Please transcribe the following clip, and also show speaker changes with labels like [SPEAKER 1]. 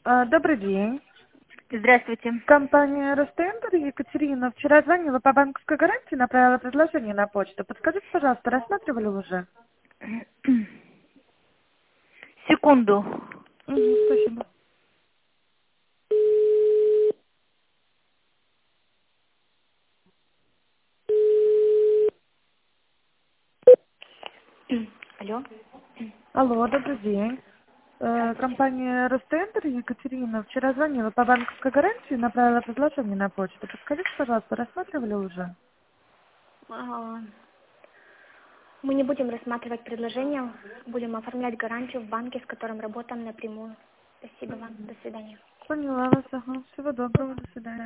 [SPEAKER 1] Добрый день.
[SPEAKER 2] Здравствуйте.
[SPEAKER 1] Компания Ростендер, Екатерина. Вчера звонила по банковской гарантии, направила предложение на почту. Подскажите, пожалуйста, рассматривали уже?
[SPEAKER 2] Секунду.
[SPEAKER 1] Спасибо.
[SPEAKER 2] Алло.
[SPEAKER 1] Алло, добрый день. Компания Ростендер, Екатерина. Вчера звонила по банковской гарантии, направила предложение на почту. Подскажите, пожалуйста, рассматривали уже?
[SPEAKER 2] А, Мы не будем рассматривать предложение, будем оформлять гарантию в банке, с которым работаем напрямую. Спасибо вам. До свидания.
[SPEAKER 1] Поняла вас, ага. Всего доброго, до свидания.